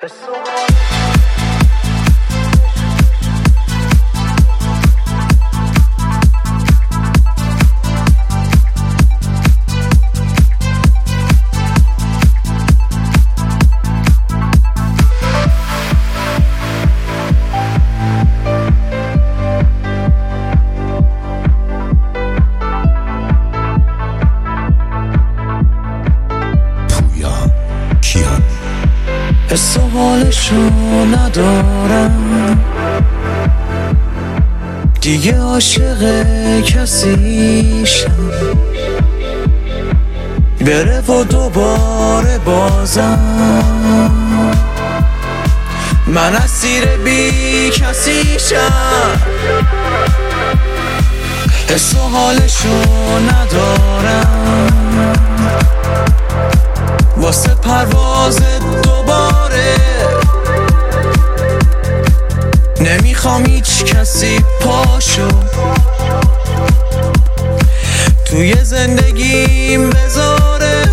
حس و حالشو ندارم دیگه، عاشق کسی شم بره و دوباره بازم من اسیر بی کسی شم. حس و حالشو ندارم واسه پرواز دوباره، نمیخوام هیچ کسی پاشو توی زندگیم بذاره.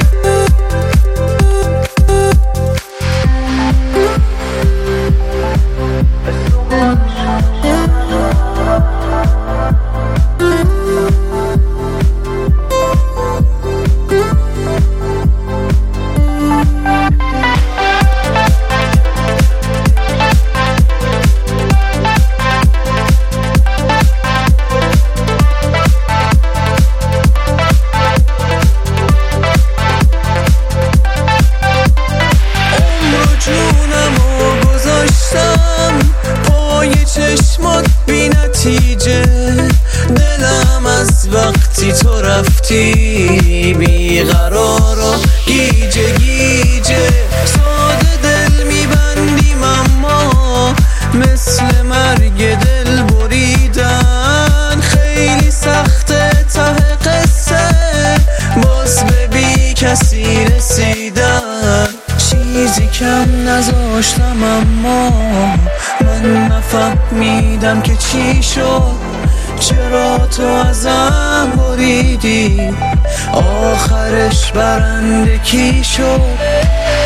بی نتیجه دلم از وقتی تو رفتی بیقرار و گیجه گیجه. ساده دل میبندیم اما مثل مرگ دل بریدن خیلی سخته ته قصه باز به بی کسی رسیدن. چیزی کم نذاشتم اما من نفهمیدم که چی شد، چرا تو ازم بریدی، آخرش برنده کی شد.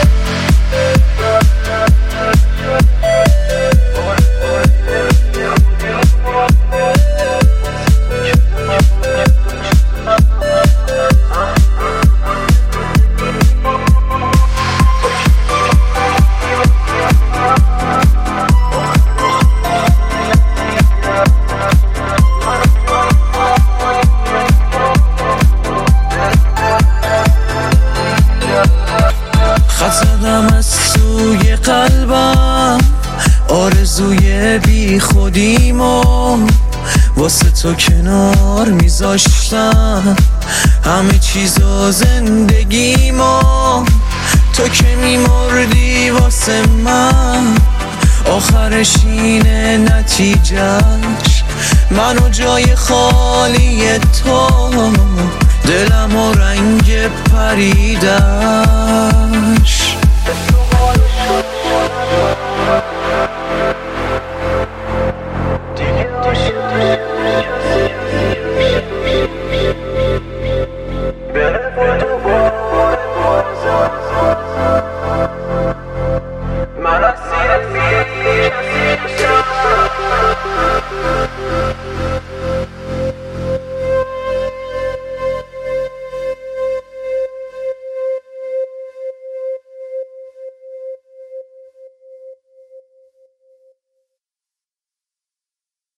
خط زدم از سوی قلبم آرزوی بی خودیمو واسه تو کنار میذاشتم همه چیزو زندگیمو. تو که میمردی واسه من آخرش اینه نتیجهش منو جای خالی تو دلمو رنگ پریدم.